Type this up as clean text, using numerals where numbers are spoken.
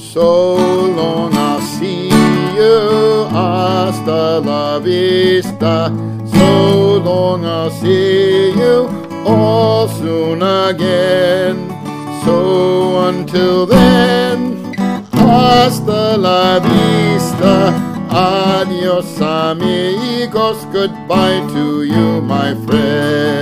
So long, I'll see you. Hasta la vista. So long, I'll see you all soon again. So until then, hasta la vista. Adios, amigos. Goodbye to you, my friend.